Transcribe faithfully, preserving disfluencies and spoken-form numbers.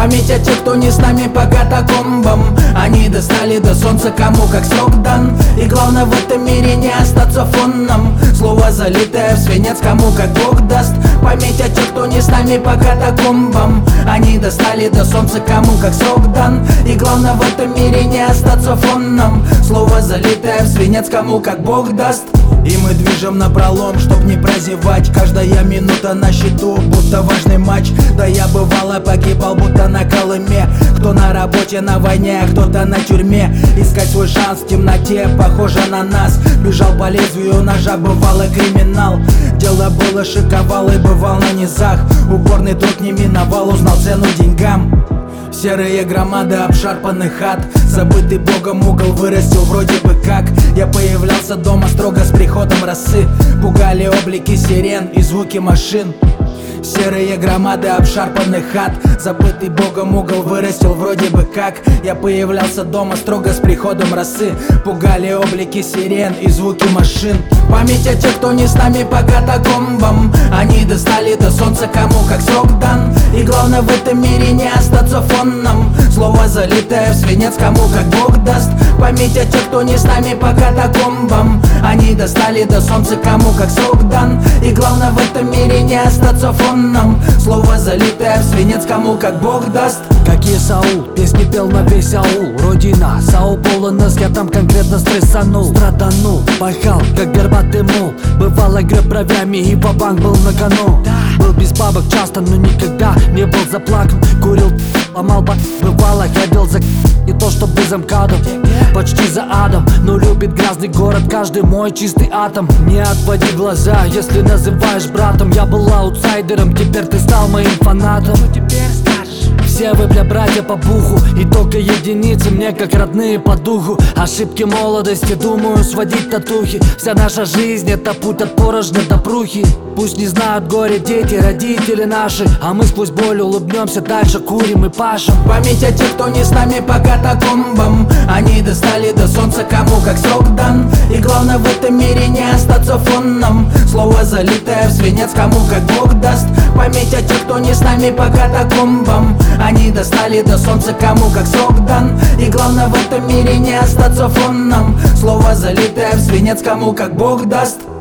Память о тех, кто не с нами по катакомбам. Они достали до солнца, кому как срок дан. И главное в этом мире не остаться фоном. Слово залитое в свинец, кому как Бог даст. Память о тех, кто не с нами по катакомбам. Они достали до солнца, кому как срок дан. И главное в этом мире не остаться фоном. Слово залитое в свинец, кому как Бог даст. И мы движем напролом, чтоб не прозевать. Каждая минута на счету, будто важный матч. Да я бывало погибал, будто на Колыме. Кто на работе, на войне, а кто-то на тюрьме. Искать свой шанс в темноте, похоже на нас. Бежал по лезвию ножа, бывало криминал. Дело было шиковало и бывал на низах. Упорный труд не миновал, узнал цену деньгам. Серые громады обшарпанных хат. Забытый Богом угол вырастил вроде бы как. Я появлялся дома строго с приходом росы. Пугали облики сирен и звуки машин. Серые громады обшарпанных хат. Забытый Богом угол вырастил вроде бы как. Я появлялся дома строго с приходом росы. Пугали облики сирен и звуки машин. Память о тех, кто не с нами по катакомбам. Они достали до солнца, кому как срок дан. И главное в этом мире не остаться фоном. Слово залитое в свинец, кому как Бог даст. Память о тех, кто не с нами по катакомбам. Они достали до солнца, кому как срок дан. И главное в этом мире не остаться фоном. Слово залитое в свинец, кому как Бог даст. Как и Саул, песни пел на весь аул. Родина, Саул полонез, я там конкретно стрессанул. Страданул, пахал, как горбатый мул. Бывало греб бровями и ва-банк был на кону. Был без бабок часто, но никогда не был заплакан. Курил, ломал бак, бывало ходил за не то чтобы за МКАДом, почти за адом. Но любит грязный город, каждый мой чистый атом. Не отводи глаза, если называешь братом. Я был аутсайдером, теперь ты стал моим фанатом. Все вы, бля, братья по буху. И только единицы мне как родные по духу. Ошибки молодости, думаю, сводить татухи. Вся наша жизнь это путь от порожня до прухи. Пусть не знают горе дети, родители наши, а мы сквозь боль улыбнемся дальше, курим и пашем. Память о тех, кто не с нами по катакомбам. Они достали до солнца, кому как срок дан. И главное в этом мире не остаться фоном. Слово залитое в свинец, кому как Бог даст. Память о тех, кто не с нами по катакомбам. Они достали до солнца, кому как срок дан. И главное в этом мире не остаться фоном. Слово залитое в свинец, кому как Бог даст.